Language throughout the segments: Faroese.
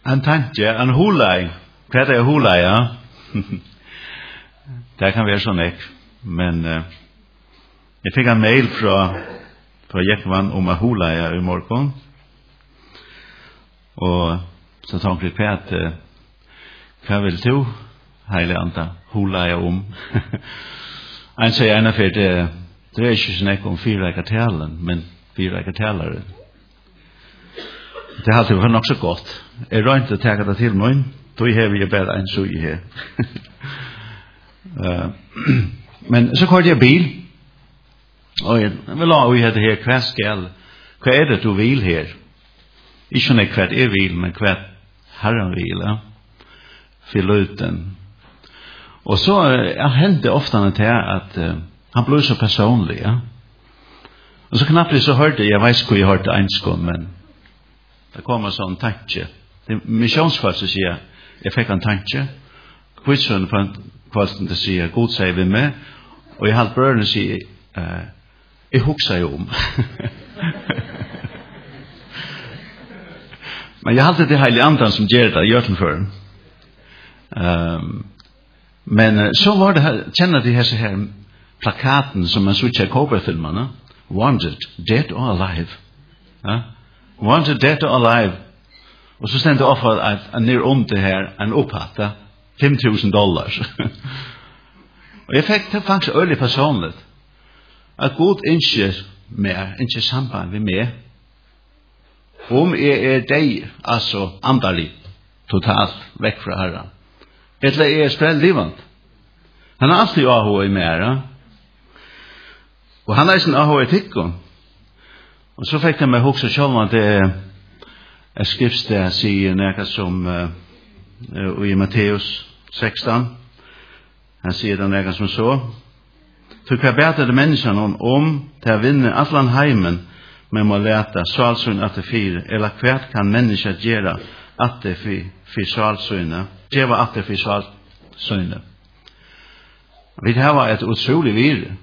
En tanke, en hulai. Hva er hulai, ja? Det kan være sånn ek. Men jeg fikk en mail fra Jekvann om en hulai i morgen. Og så tenkte jeg på at hva vil du, heilig anta, hulai om? En sier ena for det er ikke sånn ek om 4 talen, men 4 talere. Det har alltid vært nok så godt. Jeg rønt å ta det til meg, da har vi bare en suge her. Men så kørte jeg bil, og jeg vil ha i dette her, hva er det du vil her? Ikke sånn hva jeg vil, men hva Herren vil, ja. Fylle ut den. Og så hendte ofte til at han ble så personlig, ja. Og så knappt så hørte jeg vet hvor jeg hørte enskånd, men det kom en sånn tanke. Missionsfolk som sier, jeg fikk en tanke. Kvitsønnen for en kvalten til å si, God sier vi med, og jeg halte brødene sier, jeg hukser jo om. Men jeg halte det heilige andan som gjør det, gjør den før. Men så var det her, kjenner de her plakaten som man så ikke i Cobra-filmerne, Wanted, Dead or Alive. Ja? Wanted, Dead or Alive. Og så stendte offer at ned om det her, en opphatt, $5,000. Og jeg fikk det faktisk øyelig personlig, at Gud ikke samband med meg, om jeg deg, altså andalig, totalt vekk fra Herren. Eller jeg spredd livet. Han har alltid AH i mer, og han har sin AH i tikkene. Og så fikk jeg meg også selv at det er skriftsted sier noe som i Matteus 16. Han sier det noe som så. For hva beter det menneskene om til å vinne atlan heimen, men må lete svalsyn at det 4, eller hva kan mennesker gjøre at det 4 svalsynet? Gjøre at det 4 svalsynet. Vi har et utrolig virre.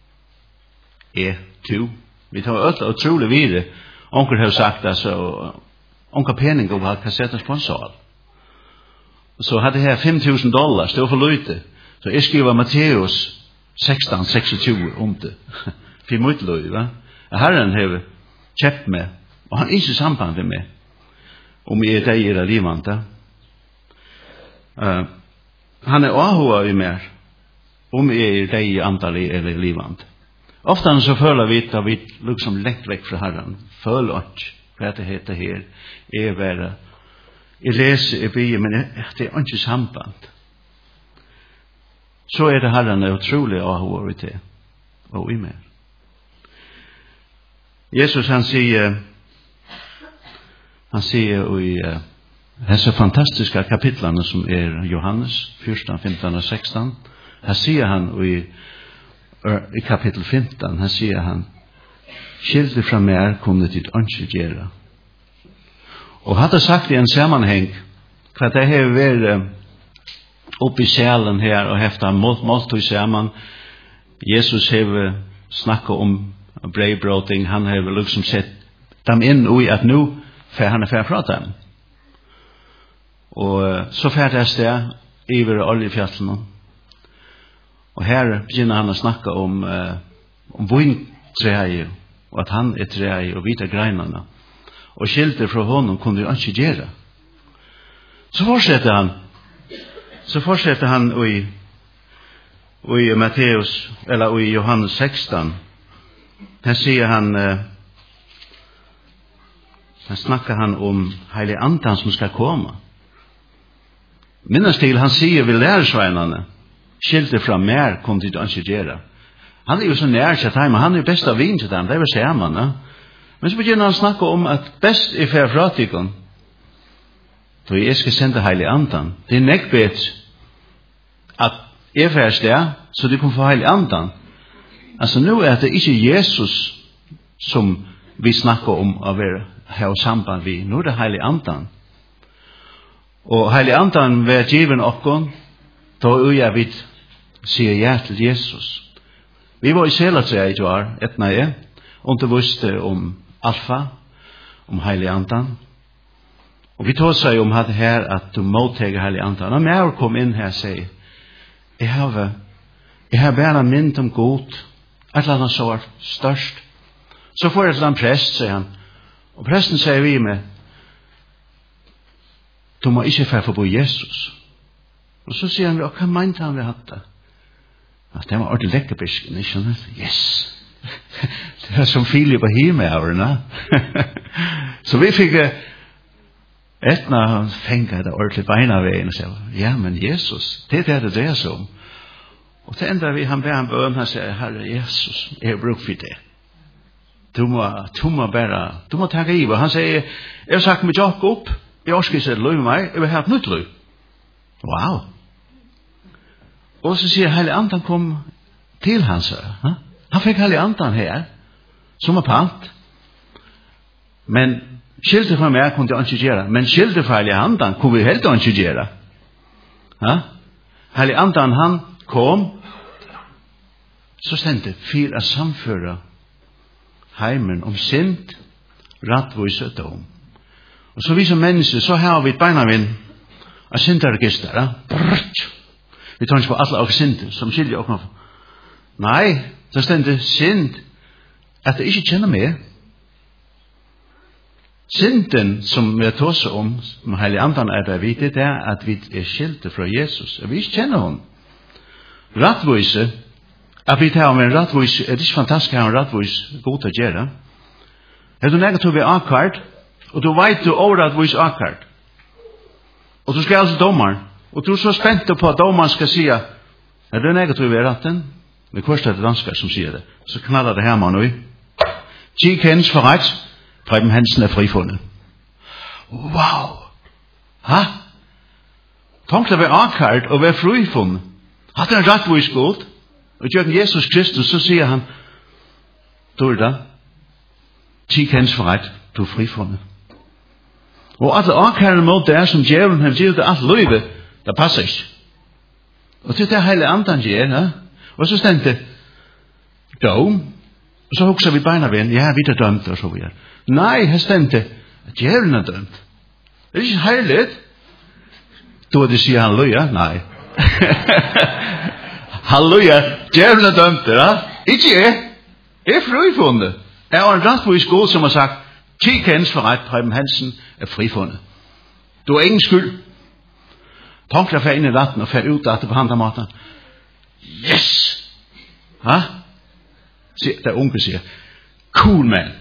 Vi tar ett utrolig vidare. Onkel har sagt alltså onkel penning och har kassettens på en sal. Så hade här $5,000 stod för lite. Så jag skriver Matteus 16:26 om det. För mycket löj, va? Herren har köpt mig och han är inte samband med mig. Om jag är där i livande. Han är avhåg i mer. Om jag är där i antalet eller livande. Ofta så føler vi at vi liksom lengt vekk fra Herren. Føler ikke hva det heter her. Jeg leser, jeg blir, men det er ikke samband. Så er det Herren er utrolig avhåret til. Og i mer. Jesus han sier i disse fantastiske kapitlene som er Johannes 14, 15 og 16. Her sier han i kapitel 15, her sier han, skilde fra mer kunne ditt ønske gjøre. Og hadde sagt i en sammenheng, hva det har vært oppe i sjælen her, og heftet måltid sammen, Jesus har snakket om brevbroting, han har liksom sett dem inn i at nå, han er ferdig fra dem. Og så ferdig sted, iver oljefjallene, og her begynner han å snakke om vintreet, og at han er treet og hvite greinene. Og skilter fra honom kunne jo ikke gjøre. Så fortsetter han i Matteus, eller i Johannes 16. Her sier han, her snakker han om heilig andan som skal komme. Minnes til, han sier vi lærersveinene, skilter fra mer kom til å gjøre. Han er jo så nær til dem, han er jo best av vin til dem, det er jo sammen. Men så begynner han å snakke om at best er for fratikken, da jeg skal sende heilig andan. Det er nekbet at jeg først er, så du kan få heilig andan. Altså nå er det ikke Jesus som vi snakker om å ha samband vi. Nå er det heilig andan. Og heilig andan ved given oppgång, da er jeg vidt sier ja til Jesus. Vi var i Selatræ i år, etna jeg, og det visste om Alfa, om heilig andan. Og vi tar seg om det her at du mottager Hellig Ande. Når jeg kom inn her og sier, jeg har bare mynd om god, et eller annet så størst. Så får jeg til en prest, sier han. Og presten sier vi med, du må ikke få forbi Jesus. Og så sier han, hva mente han vi hadde? At det var ordentlig lekkerbisken, ikke sant? Yes! Det var som Filip og Himeaverne. Så vi fikk etna fengt det ordentlig beina veien og sier, ja, men Jesus, det det dreier seg om. Og til enda vi han ber han bøn, han sier, Herre Jesus, jeg har brukt for det. Du må takke i. Han sier, jeg har sagt med Jakob, jeg orsker ikke løy med meg, jeg vil ha et nytt løy. Wow! Og så sier Hellig Andan kom til hans. Han fikk Hellig Andan her, som er pant. Men skiltet fra meg kunne jeg ikke gjøre. Men skiltet fra Hellig Andan kunne vi helt ikke gjøre. Hellig Andan han kom, så stendte for å samføre heimen om synd, rettvis og dom. Og så vi som mennesker, så har vi et beinavinn av syndaregister. Vi tar ikke på alle av synder som skiljer oss. Nei, det stender synd at det ikke kjenner meg. Synden som vi tar seg om, som Hellig Andan det vi, det at vi skilte fra Jesus. Vi ikke kjenner hon. Rattvise, at vi tar om en rattvise, det ikke fantastisk å ha en rattvise god å gjøre. Er du negativ ved akkord, og du vet du overrattvise akkord. Og du skal altså dommer, og du så spent på at dommeren skal si, er du negativ ved ratten? Vi koster det dansker som sier det. Så knaller det her man nu. Kik hens for rett, Preben Hansen frifunnet. Wow! Ha? Tenk det ved akkord og ved frifunnet. Hatt en rettvis god, og gjør Jesus Kristus, så sier han, du da, kik hens for rett, du frifunnet. Og alle akkordene mot det som djevelen har givet alt løyve, det passer ikke. Og til det hele andan gjør, og så stendte dom, og så hokser vi beina ved en, ja, vi er dømt, og så vi er. Nei, her stendte, djevelen er dømt. Det er ikke heilig. Da det sier halleluja, nei. Halleluja, djevelen er dømt, ja. Ikke jeg. Jeg er frifunnet. Jeg har en rettvis god som har sagt, kik hens for rett, Preben Hansen er frifunnet. Du er ingen skyld. Tanker fer inn i ratten og fer ut at det på andre måten. Yes! Ha? Det unge sier, cool man.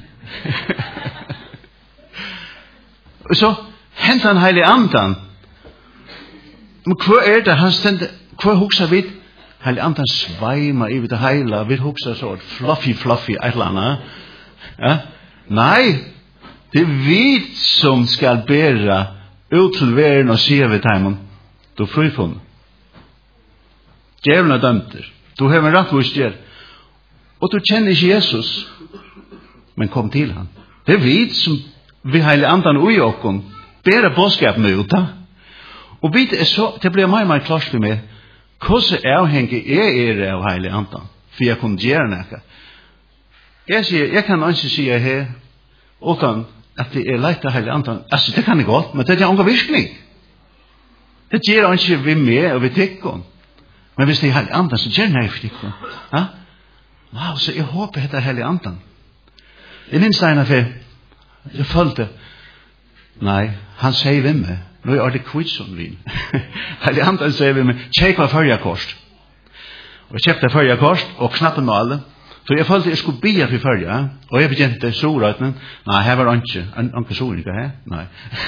Og så hentet han Heilig Andan. Men hva det? Han stendte, hva hoksa vi? Heilig Andan sveima i det heila. Vi hoksa så fluffy, et eller annet. Ja? Nei, det er vi som skal bære ut til verden og sier ved teimen. Du er frifunnet. Djevelen er dømter. Du har en rettvis gjør. Og du kjenner ikke Jesus. Men kom til han. Det er vi som vi Heilig Andan ui okken. Bære bådskapen ut da. Og vi er så, det blir mer klart for meg. Hvordan avhengig er av Heilig Andan? For jeg kunne gjøre noe. Jeg kan ikke si her, utan at det er leit av Heilig Andan. Altså, det kan jeg godt, men det er ikke virkning. Det gjør ikke vi med og vi tykker. Men hvis det er Heilig Andan, så gjør det ikke vi tykker. Ja? Wow, så jeg håper det er Heilig Andan. Jeg minns det ene for jeg følte, nei, han sier vi meg, nå er det kvitsom vin. Heilig Andan sier vi meg, kjekk var førjakost. Og jeg kjøpte førjakost og knappen med alle. Så jeg følte jeg skulle bia for førja, og jeg begynte sorøyten. Nei, her var ikke, anke soringa her? Nei.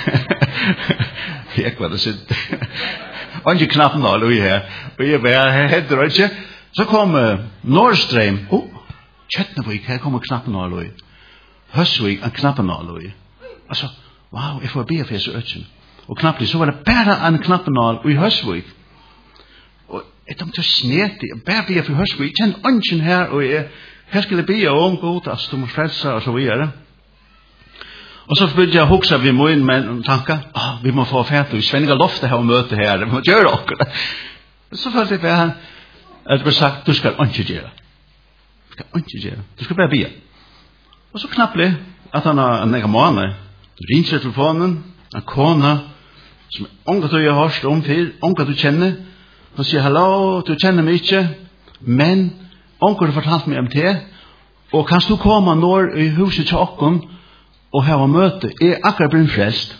Jeg var det sitt. Anke knappen med alle her. Og jeg bare, her heter det ikke. Så kom Nordstrøm. Kjøttnevik, her kommer knappen med alle. Høsvik, en knappen med alle. Altså, wow, jeg får bia for jeg så øtjen. Og knappen, så var det bare en knappen med alle i Høsvik. Og jeg tenkte snedig, bare bia for Høsvik. Jeg kjenner ønsken her, og her skulle jeg bia om god, altså du må frelse, og så videre. Og så begynte jeg å hukse ved min tanker. Vi må få fært, vi svenner loftet her og møte her, vi må gjøre dere. Så følte jeg bare, at det ble sagt, du skal ikke gjøre. Du skal ikke gjøre, du skal bare bia. Og så knappelig, at han har en egen måned, ringer telefonen, En kona som ongar du har hørt om før, ongar du kjenner, og sier, hallo, du kjenner meg ikke, men ongar du fortalt meg om det, og kan du komme når i huset til okken, og ha møte, akkurat blir frelst.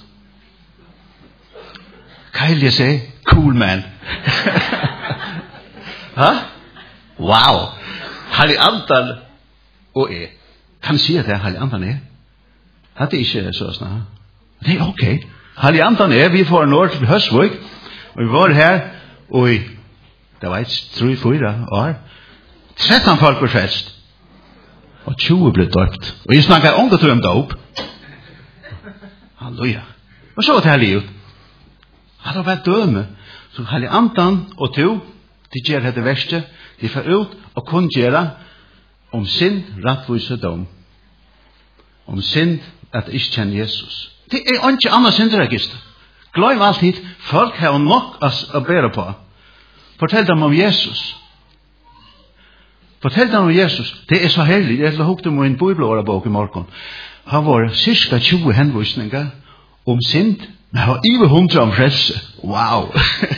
Hva vil jeg si? Cool man. Ha? Wow. Hellig andan og kan si at det er hellig andan det ikke så snart. Det er ok. Hellig andan vi får en år til Høsvøk, og vi var her, og det var 3-4 år, 13 folk var frelst, og 20 ble døpt. Og jeg snakker om det om dåp. Halleluja. Og så var det her livet. Han har vært døme. Så hellig andan og to, de gjør det verste, de får ut og kun gjøre om synd, rettvis og dom. Om synd, at de ikke kjenner Jesus. Det er ikke annet syndregister. Glem alltid, folk har nok å bære på. Fortell dem om Jesus. Fortell dem om Jesus. Det er så herlig. Jeg har hukket om en bibelårebok i morgen. Han var cirka 20 henvisninger om synd, men han var over 100 om frelse. Wow!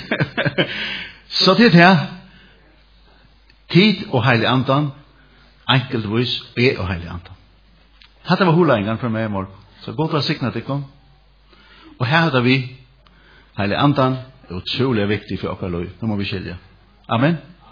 Så det er tid og heilig andan, enkeltvis og heilig andan. Dette var hovedleggen for meg i morgen. Så godt å sikne til kom. Og her hadde vi heilig andan, det er utrolig viktig for dere liv. Nå må vi skilje. Amen.